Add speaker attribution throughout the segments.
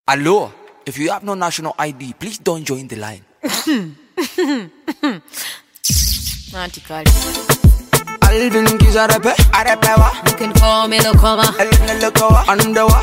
Speaker 1: Hello, if you have no national ID, please don't join the line. Alvin Keys arepe wa.
Speaker 2: You can call me Lokoma.
Speaker 1: Elena Lokowa, Andewa.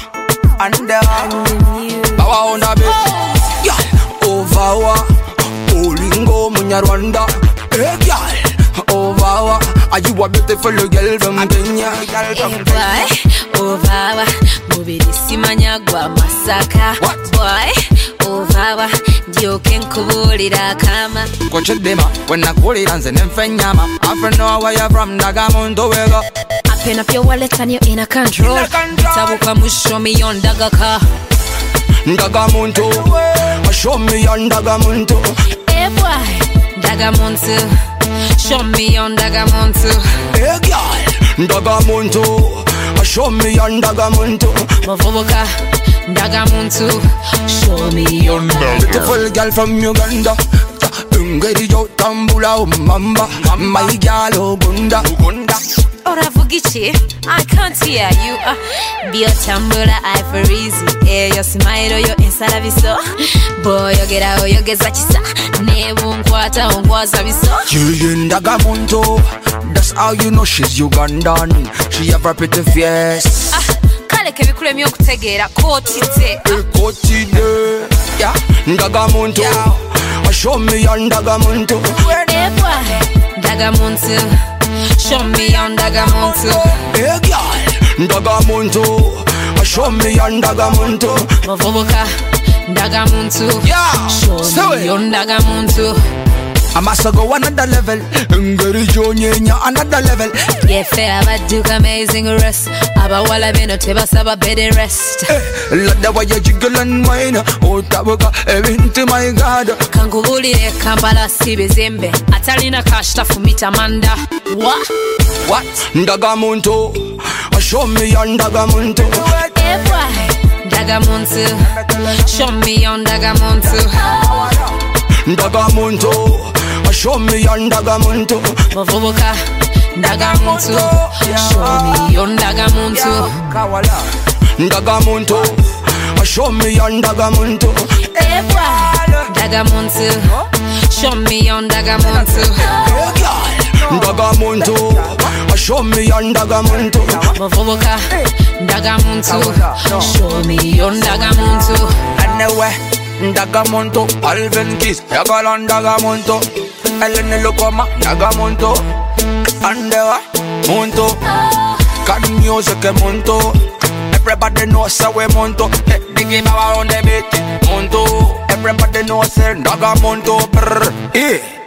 Speaker 1: Bawa on a bit. Girl, over wa. Olingo Munyarwanda. Hey girl, over wa. Are you a beautiful girl from Kenya?
Speaker 2: Hey boy, over wa. Mubiri simanyagwa masaka.
Speaker 1: What?
Speaker 2: Boy, over wa. Ndio kenkubulira kama.
Speaker 1: Konchedema, when I call it and send them fenyama. I don't know where you're from, Nagamundo wega.
Speaker 2: Pen up your wallet and you're in a control. Tabuka musho me on dagaka.
Speaker 1: Ndagamuntu, show me on Ndagamuntu.
Speaker 2: Hey boy, Ndagamuntu, show me on Ndagamuntu.
Speaker 1: Hey girl, Ndagamuntu, show me on Ndagamuntu.
Speaker 2: Mavubuka, Ndagamuntu, show me on Ndagamuntu.
Speaker 1: Beautiful girl from Uganda. Ngeri jo tambula umamba. My girl Uganda.
Speaker 2: Oravugichi, I can't hear you. Be a tambula, I for easy. Your smile, your inside of so. Boy, you get out, you get zachisa. Never quarter on was of so.
Speaker 1: Ndagamuntu, that's how you know she's Ugandan. She have a pretty face.
Speaker 2: Kale kebikule myo kutegera kotite.
Speaker 1: Kotide, yeah. Ndagamuntu, show me on Ndagamuntu.
Speaker 2: Ndagamuntu, show me on Ndagamuntu.
Speaker 1: Hey girl, Ndagamuntu, show me on Ndagamuntu.
Speaker 2: Mavubuka, Ndagamuntu,
Speaker 1: yeah.
Speaker 2: show me on Ndagamuntu.
Speaker 1: I must go another level. Ngeri Jonyenya another level.
Speaker 2: Yeah, fair, but do amazing rest. Abawala beno teba saba bed and rest.
Speaker 1: Let the way you jiggle and whine. Oh, tabuka, into my God.
Speaker 2: Kangubulire Kampala sibizembe. Atalina cash tafumita manda. What?
Speaker 1: Ndagamuntu, show me on Ndagamuntu.
Speaker 2: Ndagamuntu, show me on Ndagamuntu.
Speaker 1: Ndagamuntu, show me on Ndagamuntu.
Speaker 2: Mavubuka, Ndagamuntu, show me on Ndagamuntu.
Speaker 1: Ndagamuntu, show me on Ndagamuntu.
Speaker 2: Ndagamuntu, show me on Ndagamuntu.
Speaker 1: Ndagamuntu, show me on Ndagamuntu.
Speaker 2: Mavubuka, Ndagamuntu, show me on Ndagamuntu.
Speaker 1: Anyway, Ndagamuntu, Alvin Keys, Yagala Ndagamuntu. Elena Lokoma, Ndagamuntu. Andewa, Muntu. Can music Muntu. Everybody knows say we Muntu. The game around the beat, Muntu. Everybody knows say Ndagamuntu. Yeah.